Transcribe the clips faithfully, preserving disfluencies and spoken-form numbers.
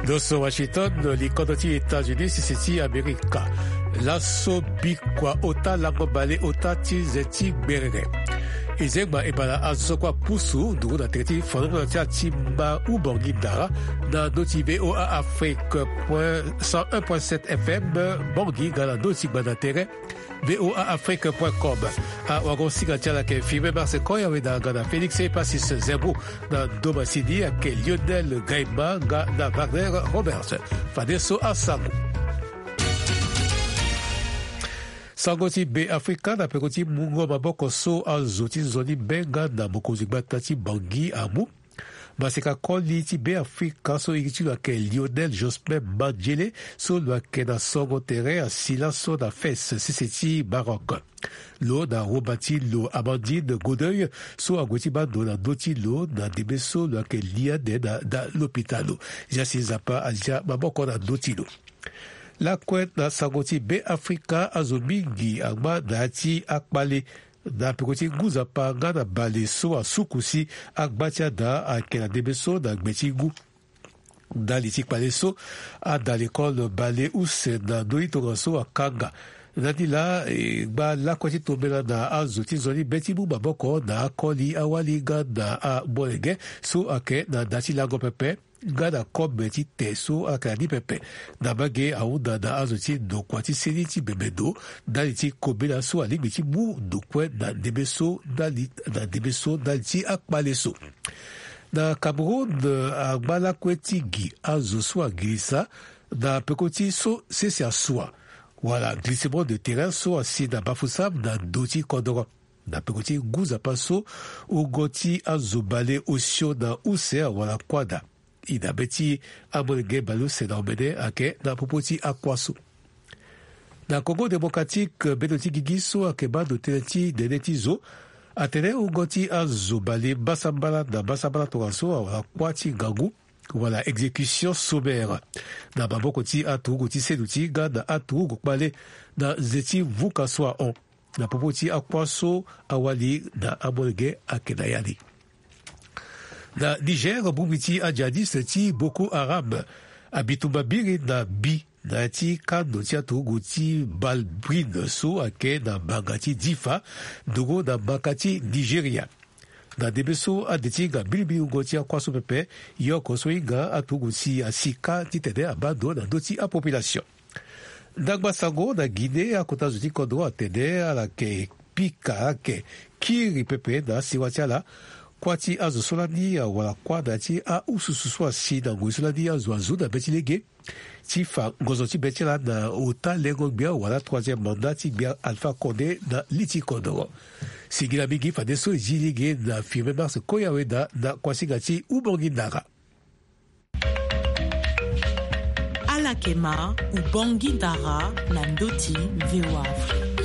Doso Washington, likodoti États-Unis, sisiti Amerika. Lasso bikwa ota lango bale ota ti zeti berere. Izegba ebala azokwa pusu ndugu na treti fono na tia timba ubongi dara na doti V O A Afrique cent un point sept F M bongi gala doti banatere V O A Afrique point com. A wagon siga tia la ke filme Marse Koya weda gana Félix et Passis Zembo na Domasidi a ke Lionel Gaima ga na Wagner Roberts. Fadeso Asamu. Sangoti be Afrika na pekoti mungo maboko so azoti zoni benga na mokozi batati bangi amu. Maseka koli ti be Afrika so ikitu la ke Lionel Jospin Mandjele so la ke na songo tere a silaso na fes siseti Maroc. Lo na robati lo Amandine Godeuil so agoti bando na doti lo na debeso la ke liade na, na l'hôpitalo. Jasi zapa aja maboko na doti lo. La kwen na sangoti be Afrika azomingi agba dati akbale na pekoti nguza pa nga na bale so a sukusi akbatia da akena debeso na gbetingu na litik bale so a da l'école bale use na doitonga so a kanga nani la e, ba la kwati tomela na azoti zoni beti mu maboko na akoli awali nga na a bolege so ake na dati lago pepe gada kobe ti teso akani pepe na bage aunda na azoti do kwati seni ti bebedo dali ti kobela so aligbi ti mu do kwe na debeso dali na debeso dali ti akpaleso na Cameroun agbala kweti gi azo so agilisa na pekoti so sesi aswa voilà glissement de terrain so asi na bafusam na doti kodoro na pekoti guza paso ugoti azobale osio na use wala kwada ina beti abolege balu se na omene ake na popoti akwaso. Na Congo démocratique benoti gigiso ake bado teleti denetizo atene ugoti azobale basambala na basambala toraso wala kwati gangu voilà exécution sommaire na baboko ti atugu ti seduti ga na atugu kwale na zeti vuka swa on na popoti akwaso awali na abolege ake na yali. Na Niger, bumiti adjadis ti Boko Haram abitumba biri na bi na ti kando ti atugu ti balbrin so ake na bangati difa dogo na bakati Nigeria. Na debeso adeti ga bilibi ungo ti akwaso pepe yoko so inga atugu ti asika ti tene abando na doti a population. Dagba sango na Guinée akota zuti kondo atene ala ke pika ake kiri pepe na siwatiala kwati azo solani wala kwada ti a usususwa si na ngoi solani azo azo na beti lege ti fa ngozo ti beti la na ota lengo bia wala troisième mandat ti bia Alpha Condé na liti kodoro. Sigila mingi fa deso jilege na firme Marse Koya weda na kwasiga ti ubongi ndara. Alakema ubongi ndara na ndoti V O A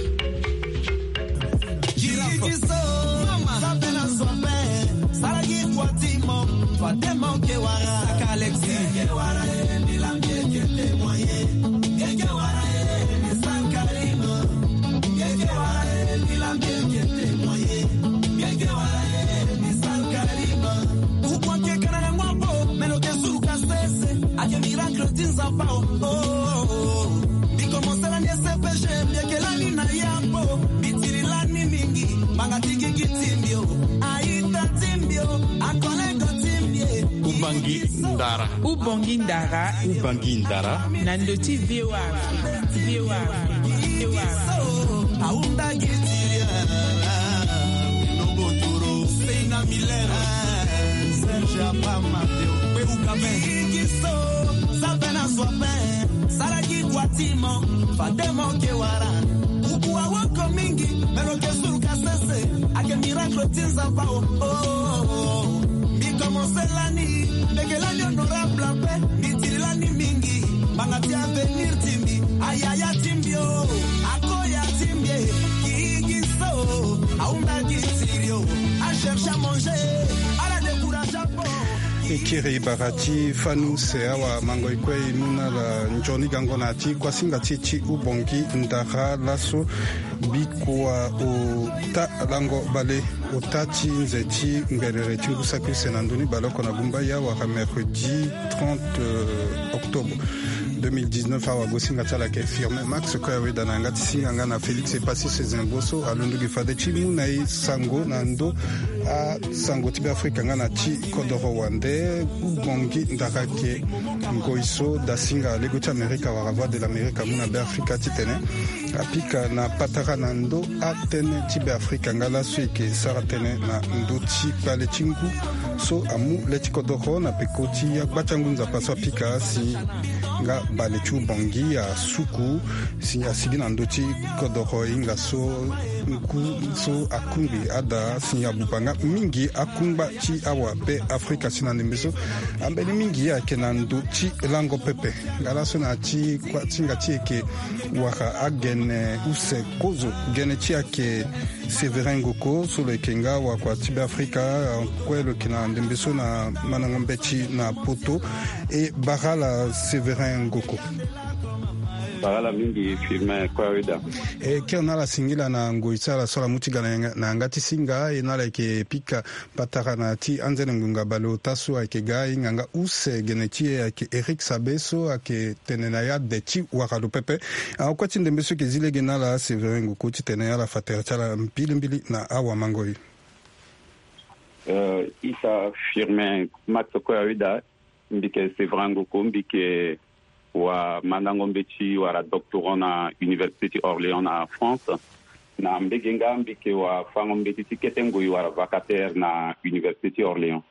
Saragi Kwatimo, Fatema Kewara, Kalexi, Kewara, Nilambe, Kete Moye, Kewara, Sankarino, Kewara, Nilambe, Kete Moye, Kewara, Sankarino. Ukwa Kekana Wambo, Meloke Suka Sese, Ake Miracle Tinzapao, oh, Bikomo Salani Sepeche, Bekelani na Yambo, Bitirilani Mingi, Mangatiki Kitimbio, Aita Timbio, Akolego Timbie, Ubangi Ndara. Ubangi Ndara. Ubangi Ndara. Nandoti V O A V O A V O A Aunda Gitiria, Noboturo, Seina Milera, Serge Pamateo, Peukabe, Giso, Sabena Swape, Saragi Kwatimo, Fatemo Kewara, Ukua Wako Mingi, Meroke Suruka Sese, Ake Miracle Tinzapao, oh, Mikomo Selani, Bekelani Honorable, Mitirilani Mingi, Mangati Avenir Timbi, Ayaya Timbio, Akoya Timbie, Kigiso, Aunda Gitirio, A cherche à manger, à la décourage à fond. Ikiri barati fanu se awa mangoi kwe imuna la njoni gangona ti kwa singa tichi ubongi ndara laso bikwa o ta lango bale otati nzeti ngerere chingusaki senandoni baloko na gumba ya waka mercredi trente octobre deux mille dix-neuf awa gosinga tsalaka firme max koyawe dana ngati singanga na Félix epasi sezemboso alondoki fade chimu na i sango na ndo a sango tibe Afrika nga na chi kodoro wande bongi ndakake ngoiso dasinga lego ti Amerika waka voix de l'Amérique muna be Afrika titene apika na patara na ndo atene tibe Afrika nga la suike sara tene na ndo ti pale chingu so amu leti kodoro na pekoti ya gbachangu nzapa so apika si nga bale chu bongi ya suku si asigi na ndo ti kodoro inga so nku so akumbi ada si abupanga mingi akumba ti awa pe Afrika sina nembeso ambeli mingi ya ke na ndo ti lango pepe ngala so na ti kwa tinga ti ke waka agene use kozo gene ti ake Severin Ngoko so le kenga wa kwa tibe Afrika kwelo kina ndembeso na manangombe ti na poto e barala Severin Ngoko bagala mingi firme kwa wida e ke ona la singila na ngoitsala sola mutiga na, na ngati singa ina la ke pika patara na ti anzene ngunga balo taso ake gai nganga use geneti ake Eric Sabeso ake tenenaya de ti wakalo pepe a kwa tinde mbeso ke zile gena la Severin Ngoko ti tenenaya la fatera chala mpili mbili na awa mangoi uh, isa firme matso kwa wida mbike Severin Ngoko mbike wa mandango mbeti wara doctorant na Université Orléans na France na mbegenga mbike wa fango mbeti tiketengo wara vacataire na Université Orléans.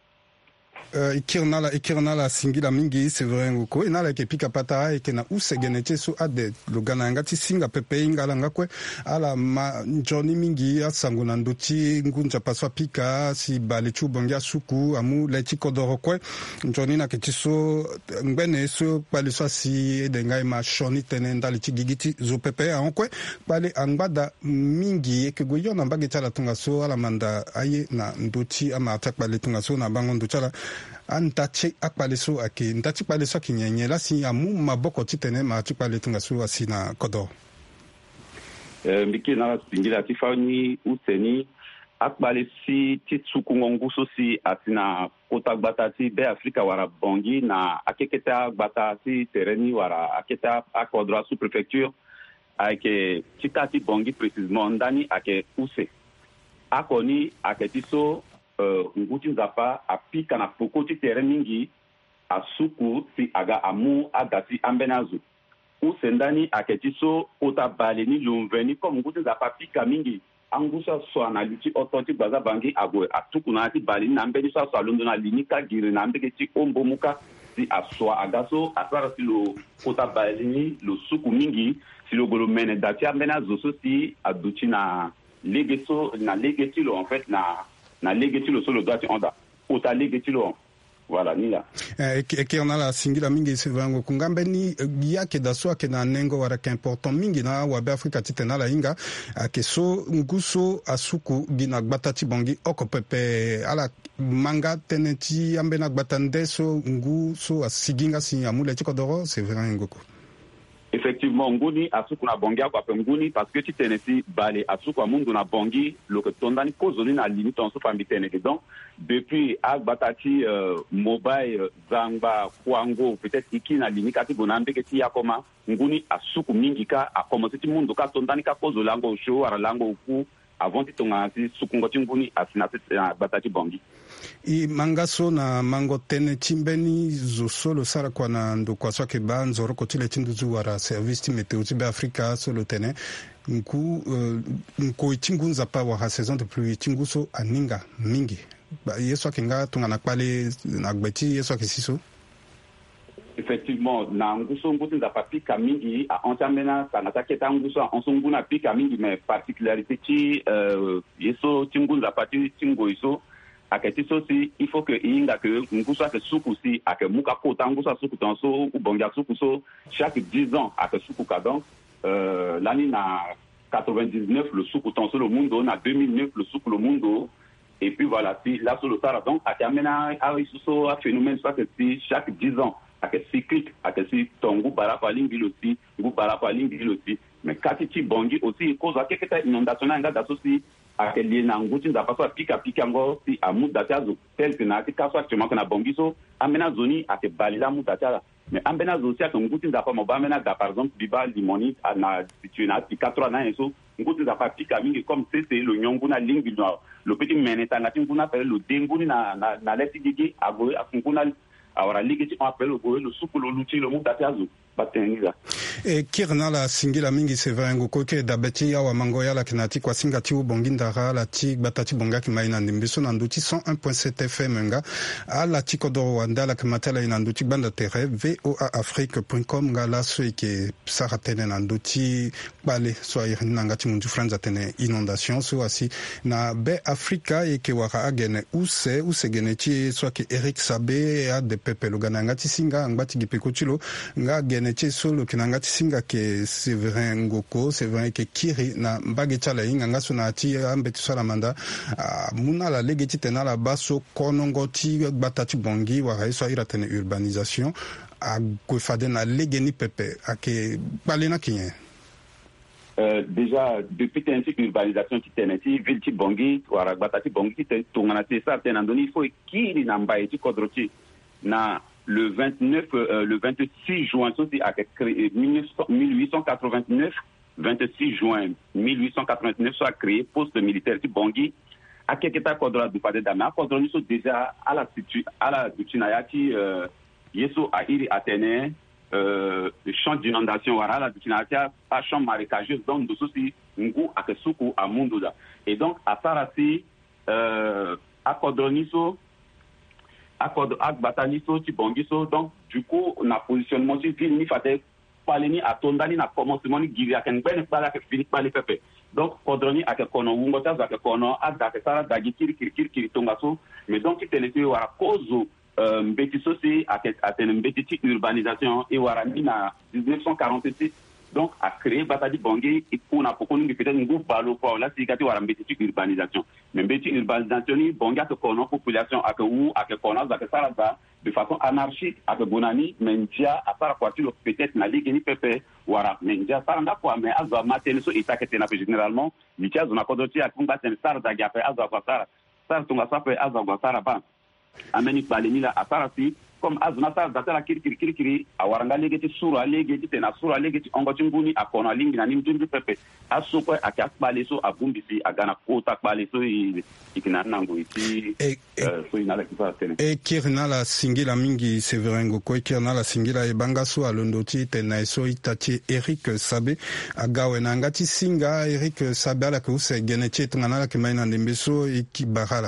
Uh, ikirnala ikirnala singila mingi Severin Ngoko inala ke pika patara eke na usegenete so ade lugana ngati singa pepe ingala ngakwe ala ma njoni mingi asango na ndoti ngunja paswa pika si bale chubongia suku amu leti kodoro kwe njoni na ketiso ngbene so pale so si edenga ma shoni tene ndali ti gigiti zo pepe ankwe pale angbada mingi eke goyona mbage tala tunga so ala manda aye na ndoti ama atak pale tunga so na bango ndochala antachi akpaliso ake ntachi kpaliso kinyenye la si amu maboko titene ma chipale tunga su asina kodo eh mbiki na singila tifani useni akbalisi titsuku ngonguso si atina kota gbatati be Afrika wara bongi na akeketa gbatati tereni wara aketa akodra sous préfecture ake chitati bongi précisément ndani ake use akoni aketiso Uh, nguti nzapa apika na pokoti tere mingi asuku si aga amu agati ambenazu usendani aketiso ota baleni lumveni comme nguti nzapa pika mingi angusa so analiti ototi baza bangi agwe atuku na ati baleni na mbeni so so alondo na linika gire na mbeketi ombo muka si aswa agaso asara si lo ota baleni lo suku mingi si lo golo mene dati ambenazu so si aduchi na legeso na legetilo en fait na na legetilo solo doati onda ota legetilo voilà ni la eh ke ona la singila mingi Sevango kungambe ni yake daso ke na nengo wara ke important mingi na wa be Afrika titena la inga ke so nguso asuku gina gbatati bongi okopepe ala manga teneti ambena gbatande so nguso asiginga si amule tikodoro Severin Ngoko. Effectivement, nguni asuku na bongi akwa pe nguni parce que tu tenesi bale asuku amundu na bongi lo que tondani kozoni na limite on so fambi teneke donc depuis agbatati uh, mobile zangba kwango peut-être iki na limite ati bonambe ke ti yakoma nguni asuku mingi ka a commencé ti mundu ka tondani ka kozolango show ara lango ku avant ti tonga ti sukungo ti nguni asina agbatati bongi i mangaso na mango tene chimbeni zo solo sara kwa na ndo kwa swake ba nzoro kotile tinduzu wara service ti meteo ti be Afrika solo tene nku uh, nko itingu nzapa wa saison de pluie tingu so aninga mingi ba yeso kenga tunga na kwale na gbeti yeso kesiso effectivement na nguso nguti nzapa pika mingi a ontamena sanata keta nguso onsongu na pika mingi mais particularité ti uh, yeso tingu nzapa ti tingo iso aketi so si il faut que inga que ngusa ke suku si ake muka kota ngusa suku tanso ubonga suku so chaque dix ans ake suku ka donc euh l'année na quatre-vingt-dix-neuf le suku tanso le mundo na deux mille neuf le suku le mundo et puis voilà si là sur le tara donc ake amena a so a phénomène ça que si chaque dix ans ake cyclique ake si tongu bara palingi aussi ngu bara palingi aussi mais katiti bongi aussi cause ake keta inondation nga daso si akeli na nguti nda paso pika pika ngo si amu datazo tel que na kaso actuellement que na bongiso amena zoni ake balila mu data mais ambena zo si ake nguti nda pa mo ba mena da par exemple biba limoni na situé na pika trois na eso nguti nda pa pika mingi comme c'est c'est le nyongu na lingi no le petit meneta na tinguna pele le denguni na na na leti gigi ago afunguna awara ligi on appelle le le sukulo luti le mu datazo batengiza e kirna la singila mingi sevengo koke dabeti ya wa mangoya la kinati kwa singati ubongindara la ti batati bonga kimaina ndimbiso na nduti cent un point sept F M nga ala tiko do Rwanda la kimatela ina nduti banda tere voa afrique point com nga la so ike saratene na nduti bale so irina ngati mundu franza tene inondation so asi na be Afrika ike waka agene use use geneti so ke Eric Sabe a de pepe lugana ngati singa ngati gipekuchilo nga geneti solo kinangati singa ke Severin Ngoko Severin ke kiri na mbage chala inga ngaso na ati ambeti sala manda uh, muna la legeti tena la baso konongoti batati bongi wa raiso ira tene urbanisation a kofade na legeni pepe ake balena kinye euh, déjà depuis tensi urbanisation qui teneti vilti bongi wara batati bongi te tungana te sa tena ndoni il faut kiri na mbaye ti kodroti na le vingt-neuf, euh, le vingt-six juin, c'est à créé mille huit cent quatre-vingt-neuf, vingt-six juin mille huit cent quatre-vingt-neuf, soit créé poste militaire de Bangui. À quelque temps, Kodra du Padé Dama, Kodra nous déjà à la situ, à la Dutinayati, Yeso a iri Athénée, le champ d'inondation, voilà, la Dutinayati, à champ marécageux, donc nous aussi, Ngou, à Kesuku, à Mundoda. Et donc, à Sarasi, à Kodra nous accord ak bataniso ti bongiso donc du coup on a positionnement ci ville ni fate paleni atondani na commencement ni givi aken ben bala ke fini pale pepe donc kodroni ak kono wungo ta ak kono ada ke sara dagi kiri kiri kiri kiri tongaso mais donc ti telete wara kozo mbeti sosi ak atene mbeti ti urbanisation et wara ni na dix-neuf cent quarante-six donc a créé Batadi Bangui et pour na pokoni peut-être ngou balo pour la sikati wara mbeti ci urbanisation mais mbeti urbanisation ni Bangui a kono population ak ou ak kono ak sara ba de façon anarchique ak bonani mentia a sara kwatilo peut-être na ligue ni pepe wara mentia sara nda kwa mais azwa matene so itakete na généralement mitia zona kodoti ak ngba ten sara da gape azwa kwa sara sara tunga sape azwa kwa sara ba ameni baleni la asara si comme azuna sara datala kiri kiri kiri kiri awaranga legeti sura legeti tena sura legeti ongoti nguni akona lingi na nimjumbi pepe asukwe akakbale so abumbisi agana kota kbale so ikina nango iti so inala kipa tene e kirna la singila mingi Severin Ngoko kirna la singila e banga so alondoti tena so itati Eric Sabe agawe na ngati singa Eric Sabe ala ko se geneti tungana la kimaina ndembeso ikibarala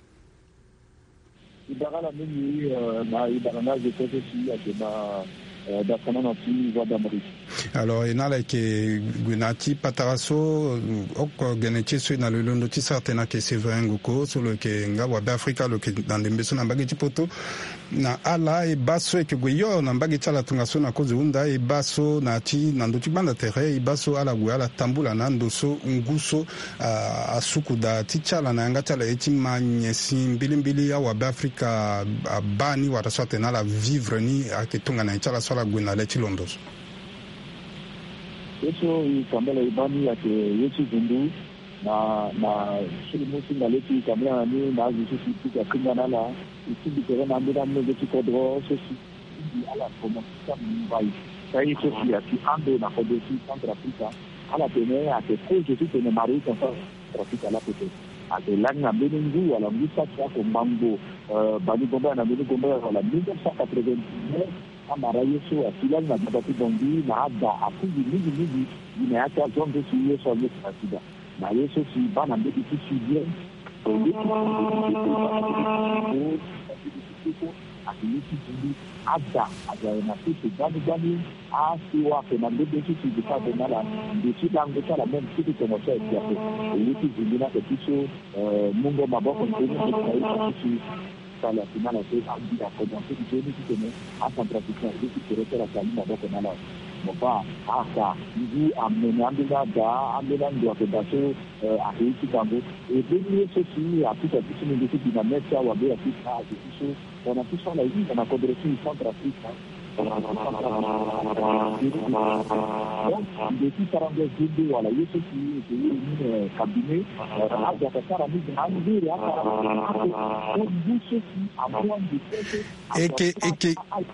Ibarala mingi na ibarana je pense aussi à dema d'Afrique nati voie d'Amérique. Alors ina la ke gunati pataraso ok geneti so na le londo ti certaina ke Severin Ngoko so le ke nga wa Afrika lo ke dans les beso na bageti poto na ala e baso e ke goyo na bageti ala tunga so na kozo unda e baso na ti na ndoti banda terre e baso ala gwa ala tambula na ndoso nguso asuku da ti chala na ngata la eti manyesi mbilimbili ya wa Afrika bani wa rasate na la vivre ni aketunga na chala so la gwena le ti londoso eso ikambela ibani yake yesu zundu na na shiri musi na leti kamera ni na zisu sipika kingana la isibi kera na mbira mne ti kodro so si ala como sa mbai sai so si ati ando na kodesi centre africa ala tene ake koje ti tene mari ka fa africa la pete ake langa beningu ala misa kwa ko mambo bani bomba na bani bomba wala mille neuf cent quatre-vingt-neuf amara yesu asila na Batadi Bangui na ada akuji mingi mingi inaacha zonde si yesu aliyesida na yesu si bana mbeki si bien akilisi jindi ada ada na sisi gani gani asiwa ke na mbeki si bisa benala ndisi lango tala même si tu commences à dire que yesu jindi na kiso mungo maboko ndeni kwa sisi la finale a été à commencer du début du tournoi à Centrafrique et qui serait la famille d'abord qu'on a là. Bon pas à ça, nous amenons Andela da, Andela doit se passer à Haïti Tango et dernier ceci à tout à tout une équipe qui va mettre ça ou à bien à tout ça, on a tout ça là ici, on a condressé Centrafrique depuis quarante-deux jours voilà yesu qui est cabinet à de faire à nous de et que et que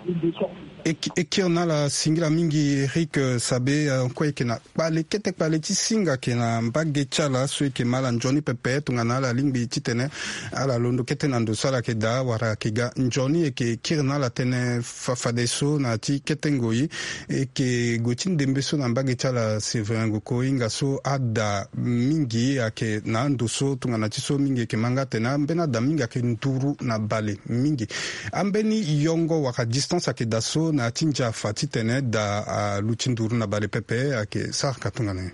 et que on a la single mingi Eric Sabe quoi que na bale kete bale ti singa que na mbage chala so que mala Johnny Pepe tungana la lingbi titene ala londo kete nando sala ke da wara ke ga Johnny e ke kirna la tene fafadeso na ti ketengoi e ke gotin dembeso na mbage chala Severin ko inga so ada mingi ake na ndo so tungana ti so mingi ke manga tena mbena da mingi ke nturu na bale mingi ambeni yongo waka distance ake daso na tinja fati tene da uh, luchinduru na bale pepe ake sarka tungane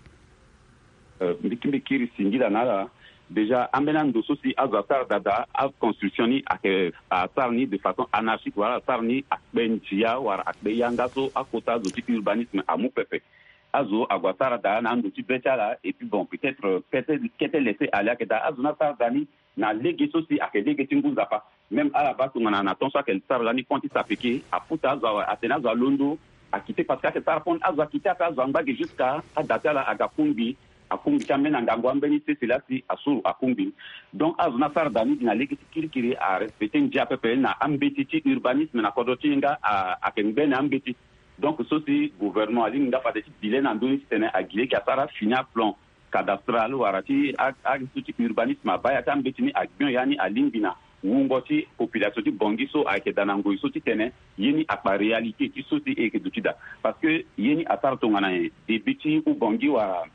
uh, mbiki kiri singila nala déjà ambena ndoso si azatar dada av construction ni ake asar ni de façon anarchique wala asar ni akbenjia wala akbe yangaso akota zo type urbanisme amu pepe azo agwatara da na ndo type betala et puis bon peut-être peut-être qu'était laissé aller que da azuna tar dani na legi sosi ake legi tinguza pa même à la base on a attention qu'elle sar lani konti sapeke a puta za atena za londo a quitter parce que ça répond à za quitter à za mbage jusqu'à à datala agakumbi akumbi chamena ngango ambeni c'est là si asuru akumbi donc azuna sar dani na legi kirikiri a respecter ndia pepe na ambeti urbanisme na kodotinga a akembe na ambeti donc ceci gouvernement ali nga pas de bilan en donné c'était à guider qui a sara fini plan cadastral warati agriculture urbanisme baya tambetini agbion yani alimbina wungoti population ti bongiso ake danango iso ti tene yeni akpa réalité ti soti e ke dutida parce que yeni atar tongana debiti u bongi wa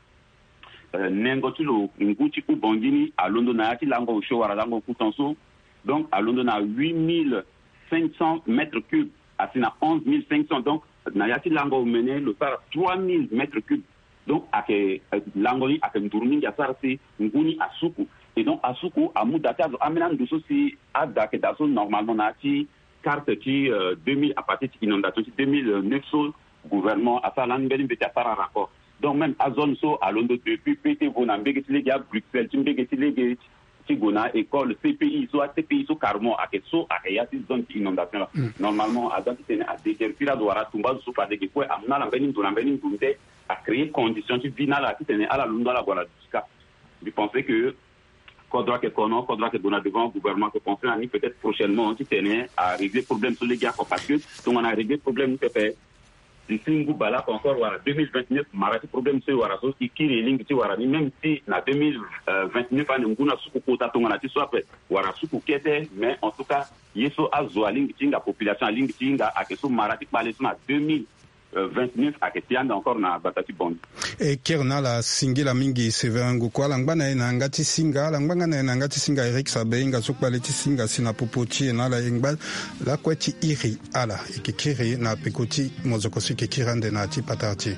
uh, nengo ti lo nguti u bongini a londo na ti lango sho wara lango kutonso donc a londo na huit mille cinq cents mètres cubes asina onze mille cinq cents donc na yati lango mené le par trois mille mètres cubes donc ake langoni ake ndurumi ya sarsi nguni asuku et donc asuku amudata amena nduso si adake daso normalement na ti carte ti euh, deux mille à partir de inondation deux mille neuf so gouvernement asalan beli beti afara rapport donc même à zone so à Londres depuis P T V na mbege ti legi à Bruxelles ti mbege ti legi ti gona école C P I so C P I so carmo ake so ake ya ti zone ti inondation là mm. normalement à dans ti a déterpira do wara tumba so pa de ke ko amna la mbeni nduna mbeni ndunde à créer conditions qui viennent à la qui tenait à la lunda la voilà jusqu'à je pensais que faudra que qu'on faudra que donner devant le gouvernement que penser à peut-être prochainement qui tenait à régler problème sur les gars parce que donc on a réglé problème que fait si singu bala encore voilà deux mille vingt-neuf marati problème c'est voilà so qui qui ligne tu voilà même si na deux mille vingt-neuf on nguna suku kota to ngana ti so après voilà suku kete mais en tout cas yeso azo ligne tinga population ligne tinga a que so marati parler sur deux mille vingt-neuf a ketianda encore na batati bond e kerna la singila mingi severango kwa langbana na ngati singa langbanga na ngati singa Eric Sabe nga sokbale ti singa sina popoti na la engba la kweti iri ala ikikiri na pekoti mozokosi kikirande na ti patati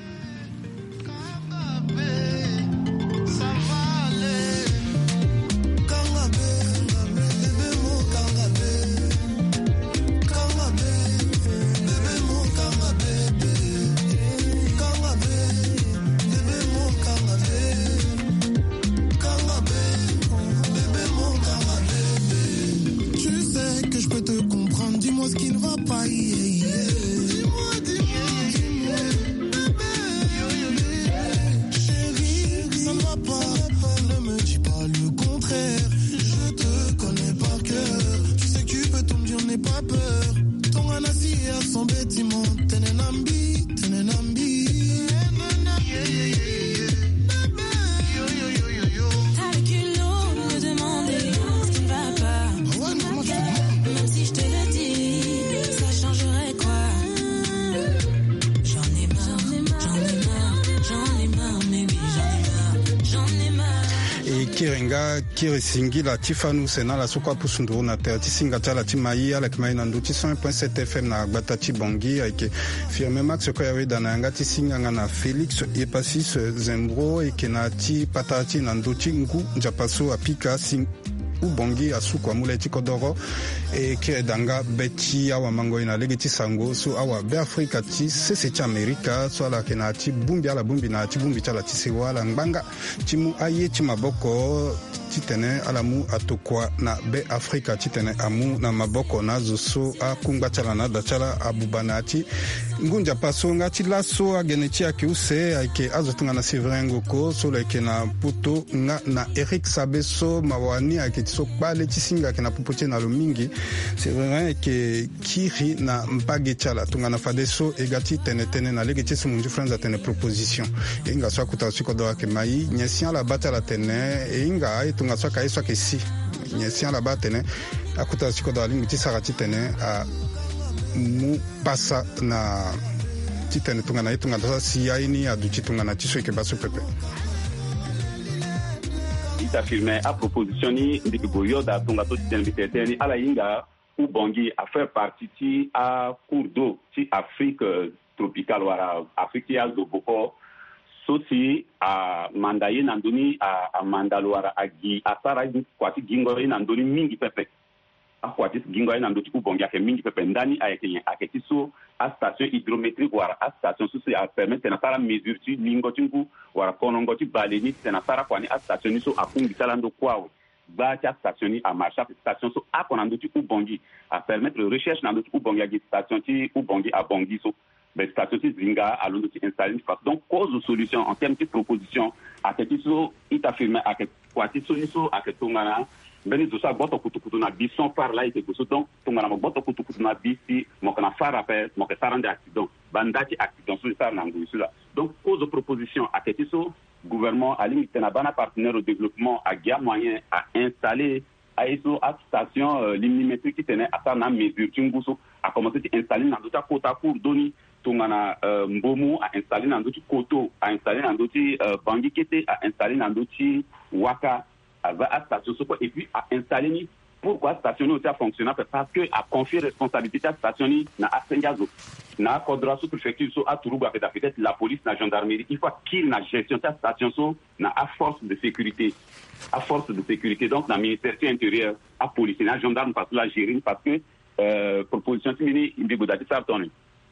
kiri singila tifanu sena la sokwa pusunduru na te tisinga tala timai ala kimai na nduti cent un point sept F M na batati bongi ake firme max ko yawe dana ngati singa na Felix Epasis Zembro eke na ti patati na nduti ngu njapaso apika sing ubongi asukwa muleti kodoro e ke danga beti awa mango ina legiti sango so awa be Afrika ti sese ti Amerika so ala ke na ti bumbi ala bumbi na ti bumbi tala ti sewala ngbanga ti mu aye ti maboko ti tene ala mu atokua na be Afrika ti tene amu na maboko na zo so akungba chala na da chala abubana ti ngunja paso nga ti laso agene ti ake use ake azotunga na Séverin Ngoko so leke na puto nga na Eric Sabeso mawani ake ti so kpale ti singa ake na popote na lo mingi Séverin ake kiri na mpage chala tunga na fadeso egati tene tene na lege ti sumunju franza tene proposition inga so akuta siko do ake mai nyesian la bata la tene inga ai tunga so kai so ke si nyesian la bata tene akuta siko do alingi ti sarati tene a mu pasa na ti tene tunga na tunga da si ai ni adu ti tunga na ti so ke baso pepe ita firme a proposition ni ndiki boyo da tunga to ti tene bitete ala inga ou Bangui a fait partie ti a cours d'eau ti Afrique tropicale wala Afrique ti aldo boko so si a mandaye nandoni a, a mandalo wara a gi a sara kwati gingo ye nandoni mingi pepe a kwati gingo ye nandoti ou Bangui ake mingi pepe ndani a eke a eke ti so a station hydrométrique wara a station so si a permettre na sara mesure ti lingo ti ngu wara konongo ti baleni tena sara kwani a station ni so a kungi salando kwawe ba ti a station ni a marché a station so a konando ti ou Bangui a permettre recherche nando ti ou Bangui a gi station ti ou Bangui a Bangui so ben station ti zinga a londo ti installer face donc cause de solution en termes de proposition a ke ti so ita firme a ke kwati so ni so a ke tongana beni zo sa boto kutu kutu na bi son par là ite ko so donc tongana mo boto kutu kutu na bi si mo kana fara pe mo ke sarande accident bandati accident so sar na ngui sula donc cause de proposition a ke ti so gouvernement a limité na bana partenaire au développement a gia moyen à installer à iso à station euh, limnimétrique qui tenait à ça na mesure tinguso a commencé à installer dans d'autres quota pour donner tongana euh, mbomu a installer dans d'autres koto a installer dans d'autres euh, Bangui kete a installer dans d'autres waka à à station et puis a installer ni pourquoi station aussi a fonctionné parce que a confié responsabilité à station ni na asengazo na kodra sous préfecture so a turuba peut-être la police la gendarmerie il faut qu'il na gestion ta station so na a force de sécurité à force de sécurité donc na ministère intérieur à police na gendarme parce que la gérer parce que euh, proposition timini imbigo dati sartoni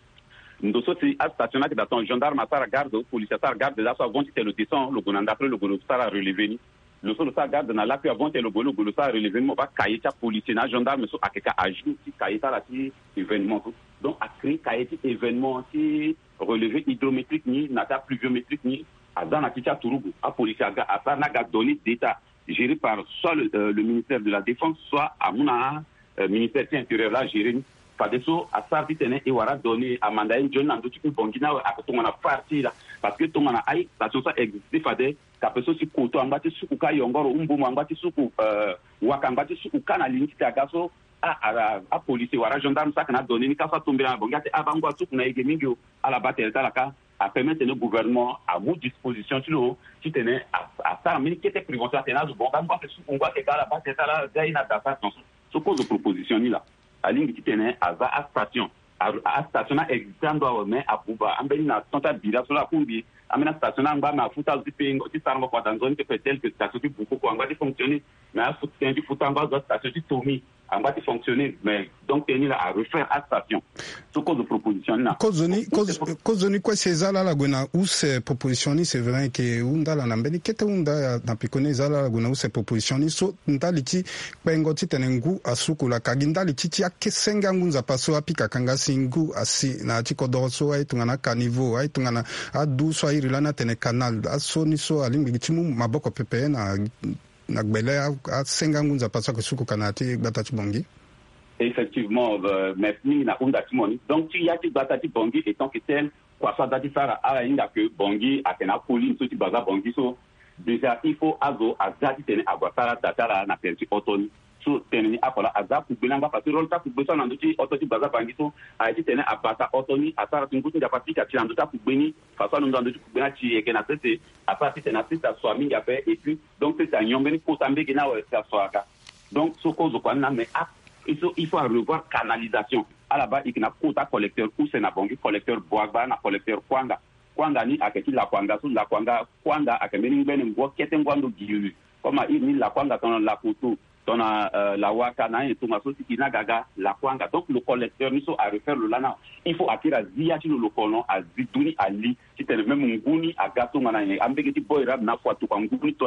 ndo so ti a station na da ton gendarme à sara garde police à sara garde là so vont te le descend le gonanda après le golo sara relever ni le so le sa garde na la puis avant te le golo golo sara relever mo ba cahier ta police na gendarme so akeka ajout ti cahier ta la ti événement donc a créé cahier ti événement ti relevé hydrométrique ni nata pluviométrique ni à dans la Kicha Tourougou, à police à Sanaga donné d'État géré par soit le, euh, le ministère de la Défense, soit à Mouna, euh, ministère intérieur là géré. Fadeso à Sarti Tene et Wara donné à Mandaïn John Nandochi Bongina à Tongana parti là parce que Tongana Aïe, la chose a existé Fade, Kapeso si Koto Ambati Sukuka Yongoro, Umbo Ambati Suku, Wakambati Sukuka na Linki Tagaso. A, a, a police wara gendarme ça qu'on a donné ni kafa tomber en bongate abangwa tout na egemingio à la bataille talaka a permettre le gouvernement à votre disposition sur le si tenait à à ça mais qui était prévention tenaz bon ba ngwa su ngwa ke kala bataille tala gaina ta façon ce cause de proposition ni là à ligne qui tenait à va à station à station na existant mais à buba ambeni na tonta bila sur la kumbi amena station ngba ma futa zipengo ti sarmo kwa tanzoni que peut-être que station qui beaucoup kwa ngba di fonctionner mais à futa di futa ngba station di tomi en bas de fonctionner, mais donc il y a à refaire à station. Ce cause de proposition là. Kozoni, kozoni quoi c'est ça là la gona où ces propositions c'est vrai que unda la nambeni kete unda na pikone za la gona où ces propositions so ndaliti pengo titenengu asuku la kaginda liti akesenga ngunza paso apika kanga singu asi na tikodoroso ai tungana kanivo ai tungana adu so ai rilana tene canal asoni so alingi timu maboko pepe na Nagbele a sengangunza pasa kusuku kanati batati bongi. Effectivement, euh, merci na unda timoni. Donc tu y a ti batati bongi étant que tel quoi ça dati sara ala inda que bongi a kena poli so ti baza bongi so déjà il faut azo azati tene agwasara datara na perti otoni so tene akola azapu bilanga parce que role ta kubesa na ndoti ototi baza bongi so a ti tene abata otoni asara tunguti da patika ti ndota kubeni façon ndo ndoti kubena ti ekena tete a partir tene sita so mingi ape et puis donc c'est un yombeni ko tambe kena wa sa soaka donc so cause quoi na mais il faut il faut revoir canalisation à la base il y a quota collecteur ou c'est na bongi collecteur boagba na collecteur kwanga kwanga ni aketi la kwanga so la kwanga kwanga akemeni ngene ngo kete ngwando giyu comme il ni la kwanga dans la photo dans euh, la waka na et tout ma so tikina gaga la kwanga donc le collecteur ni so à refaire le lana il faut attirer zia ti le colon à ziduni ali ti tene même nguni agato ngana ambegeti boy rab na kwatu kwa nguni to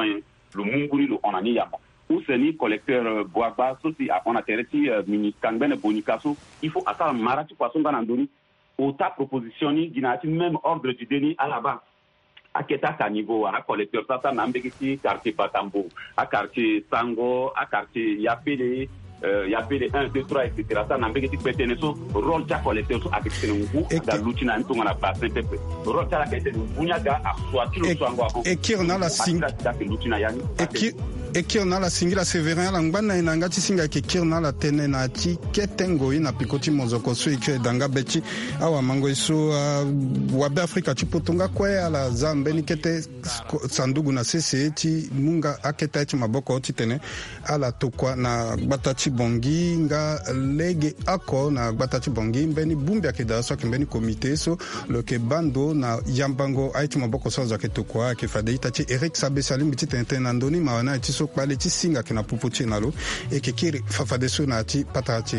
le munguni le onani yama ou seni collecteur boaba so si on a tereti mini kangbene bonikaso il faut ata marati poisson banandoni ota propositioni dinati même ordre du déni à la base à Ketaka niveau à collecteur ça na mbekiti quartier Batambo à quartier Sango à quartier Yapele il y a P D un, deux, trois, et cetera. Ça n'a pas été pété. Rôle de collecteur sur avec ce nouveau, dans l'outil n'a pas la base. Rôle de la qualité de Bouniaga à soit tu le sois encore. Et qui en a la signe. Et qui en a la single Séverin Langbana inanga tisinga ke kirna la tene na ti ketengo ina pikoti mozoko so ike danga beti awa mango iso wa be Afrika chipotonga kwe ala zambeni kete sandugu na sese ti munga aketa ti maboko ti tene ala tokwa na batati bongi nga lege ako na batati bongi mbeni bumbi akeda so ke mbeni komite so le ke bando na yambango aiti maboko so za ke tokwa ke fadeita ti Eric Sabesalim biti tente nandoni mawana ti so kwale ti singa kina puputi nalo e ke kiri fafadeso na ti patati.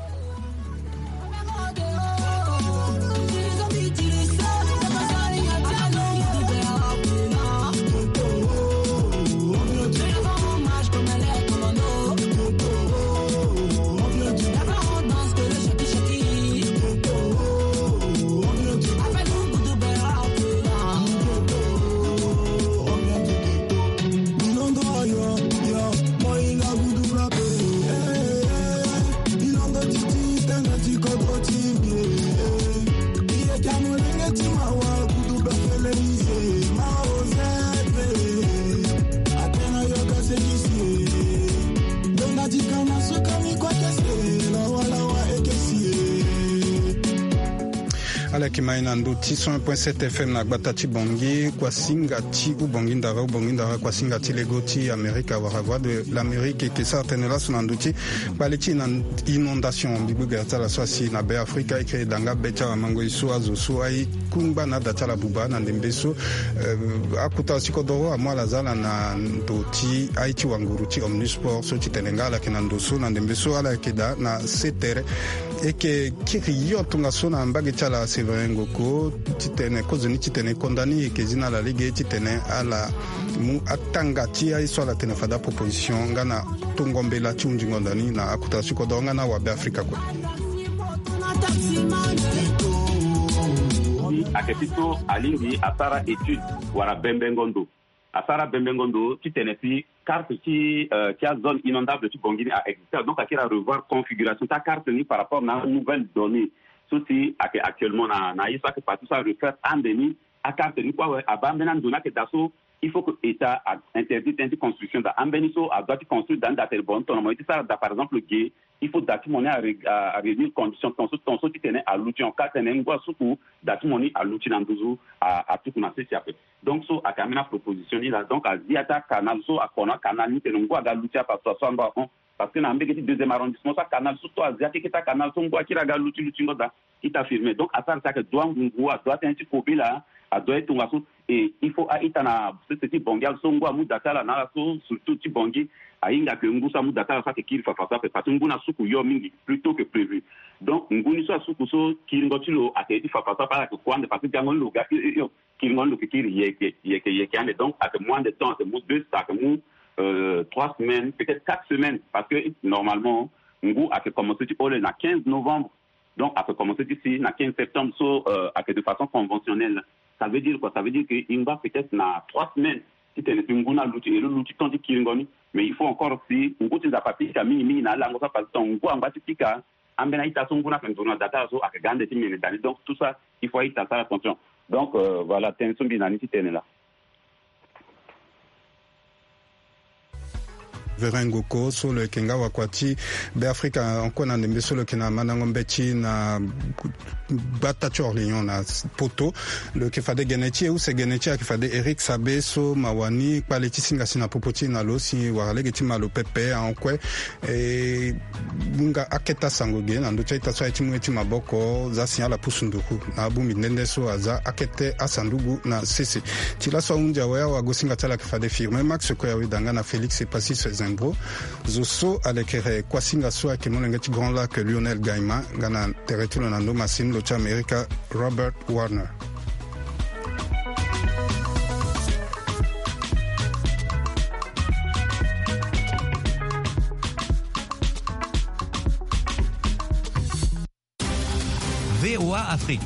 Kimaina ndo ti cent un point sept F M na Batati Bongi kwa singa ti u bongi ndara u bongi ndara kwa singa ti lego ti Amerika wara voix de l'Amérique et que ça tenela son nduti baleti na inondation bibu gerta la swasi na be Afrika ikre danga becha mango iso azo so ai kumba na data la buba na ndembeso uh, akuta sikodoro amwa la zala na ndoti aiti wanguru ti omnisport so ti tenenga la kenando so na ndembeso ala keda na setere et que kiri yotunga so na mbage chala Séverin Ngoko titene kozoni titene condamné que zina la ligue titene ala mu atanga ti ai so la tene fada proposition ngana tungombela ti unjingondani na akuta sikodoro ngana wa be Afrika ko akepito alingi asara étude wara Bembengondo asara Bembengondo ti tene si carte qui euh, qui a zone inondable tu bongini a existé donc à revoir configuration ta carte ni par rapport à nouvelle donnée ceci actuellement na na isa que partout ça refaire endémie à carte ni quoi à bambena ndona que daso il faut que état interdit une construction dans ambeniso a doit construire dans datel bon ton moi ça par exemple gay il faut dati monnaie à à réunir conditions ton ton so qui tenait à l'outil en quatre tenen quoi surtout dati monnaie à l'outil dans douze à à tout qu'on a fait après donc so a kamena proposition là donc à diata canal so à kona canal ni tenongo à l'outil à partout so amba parce que na mbeki deuxième arrondissement ça canal surtout asiatique qui ta canal so ngwa kira ga l'outil l'outil ngoda qui t'a firmé donc à ça ça que doit ngwa doit un petit kobi là à doit être ngaso et il faut à itana ce petit bongal so ngwa mu datala na so surtout ti bongi ainga que ngusa mu datala ça que kiri fa fa parce que nguna suku yo mingi plutôt que prévu donc nguni so suku so kiri ngotilo aketi fa fa para que kwande parce que ngon lo ga yo kiri ngon lo kiri yeke yeke yeke ande donc à moins de temps de mu deux ça que mu Euh, trois semaines, peut-être quatre semaines, parce que normalement, Ngou a fait commencer le quinze novembre, donc a fait commencer ici le quinze septembre, so, euh, a fait de façon conventionnelle. Ça veut dire quoi? Ça veut dire que Ngou peut-être na trois semaines, si tu es Ngou na l'outil, et l'outil t'en dit Kiringoni, mais il faut encore si Ngou tu n'as pas pika mini mini na langue ça parce que Ngou en bas tu pika, ambena ita son Ngou na fait un data so a fait gande timene dani, donc tout ça il faut y faire attention. Donc euh, voilà, tension binani si t'es là. Séverin Ngoko so le kenga wakwati be Afrika encore na ndembe so le kena manango mbeti na batati Orléans na poto le ke fade geneti ou se geneti a ke fade Eric Sabeso mawani paleti singa sina popoti na lo si warale geti malo pepe ankwe e bunga aketa sangoge na ndo chaita so eti mweti maboko za sinyala pusunduku na bumi ndende so aza akete asandugu na sisi tila so unja wa wa gosinga tala ke fade firme max ko ya widanga na Félix et Passis Zimbro zoso alekere kwa singa so ke monengeti Grand Lac Lionel Gaima ngana territoire na ndo masim lo cha America Robert Warner. Afrique.